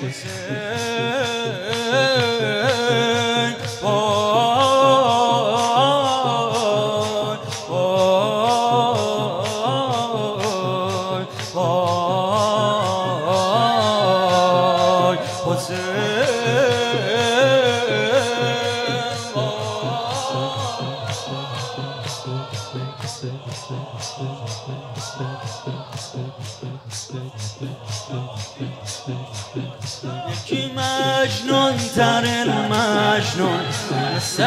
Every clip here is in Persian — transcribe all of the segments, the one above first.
یکی مجنون ترین مجنون مثل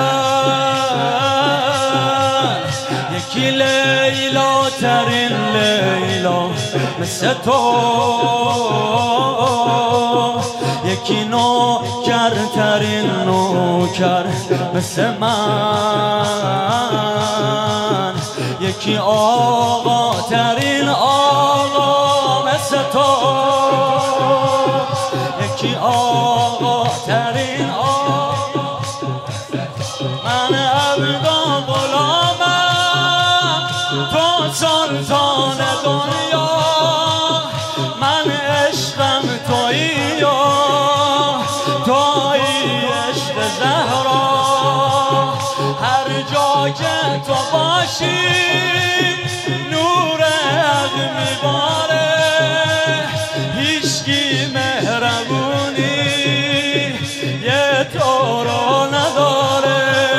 من، یکی لیلا ترین لیلا مثل تو، یکی نوکر ترین نوکر مثل من، یکی آقا ترین آقا مثل تو، یکی آقا ترین آقا. من عبد و غلامم، تو سلطان دنیا، من عشقم تویی و تویی عشق زهرا. هر جا که تو باشی نور حق میباره، هیچکی مهربونی یه تو رو نداره.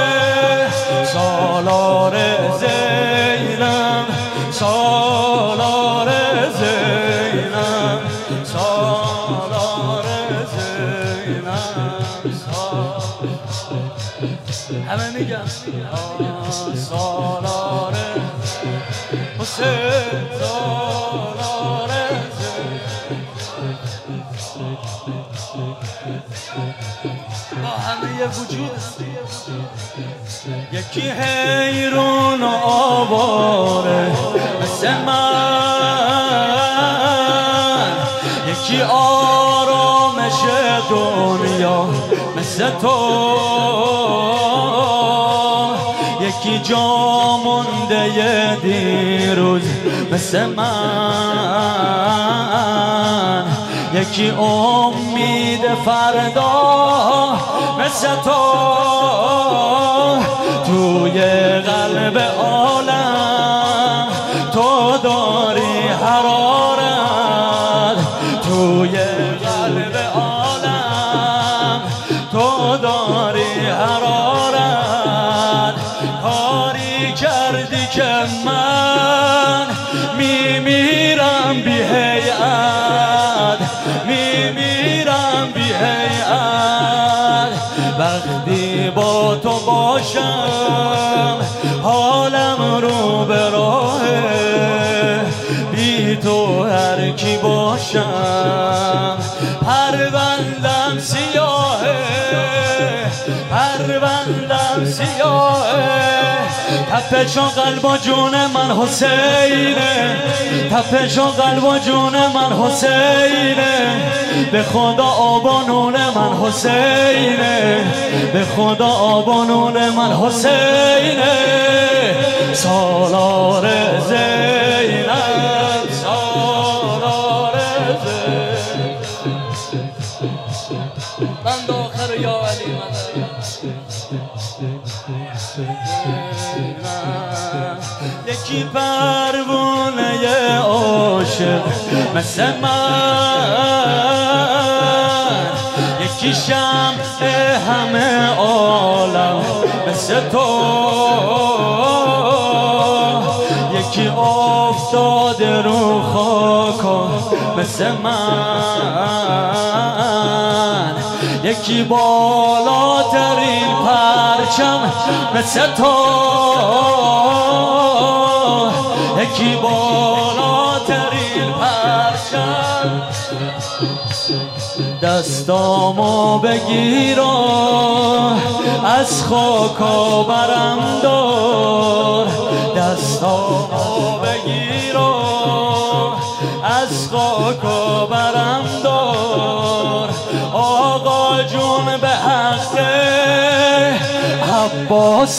سالار زینب، سالار زینب، سالار زینب، همه میگن سالار حسین، سالار با همه وجود. یکی حیرون و آواره مثل من، یکی آرامش دنیا مثل تو، یکی جا مونده دیروز مثل من، یکی امید فردا مثل تو. توی قلب عالم تو داری حرارت، توی قلب عالم تو داری حرارت. کاری کردی که من میمیرم بی هیئت، میمیرم بی هیئت. وقتی با تو باشم حالم رو به راهه، بی تو هر کی باشم پروندم سیاهه، پروندم سیاهه. تپش و قلب و جون من حسینه، تپش و قلب و جون من حسینه. به خدا آب و نون من حسینه، به خدا آب و نون من حسینه. سالار زینب، سالار زینب. بند آخر یا علی مدد. یکی پروانه عاشق مثل من، یکی شمع همه عالم مثل تو، یکی افتاده رو خاکا مثل من، یکی بالاترین پرچم مثل تو، یکی بالاترین پرچم. دستامو بگیر و از خاکا برم دار، دستامو بگیر و از خاکا برم دار. آقا جون به حق عباس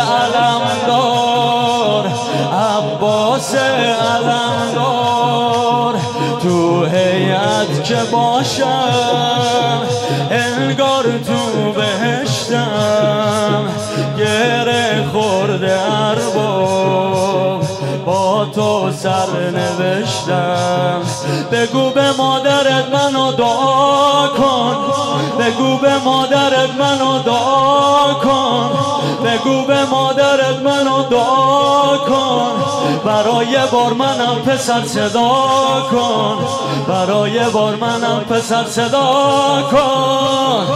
علمدار، عباس علمدار. تو هیئت که باشم انگار تو بهشتم گره خورده ارباب با تو سر نوشتم بگو به مادرت منو دعا کن بگو به مادرت منو دعا کن بگو به مادرت منو دعا کن برای بار منم پسر صدا کن برای بار منم پسر صدا کن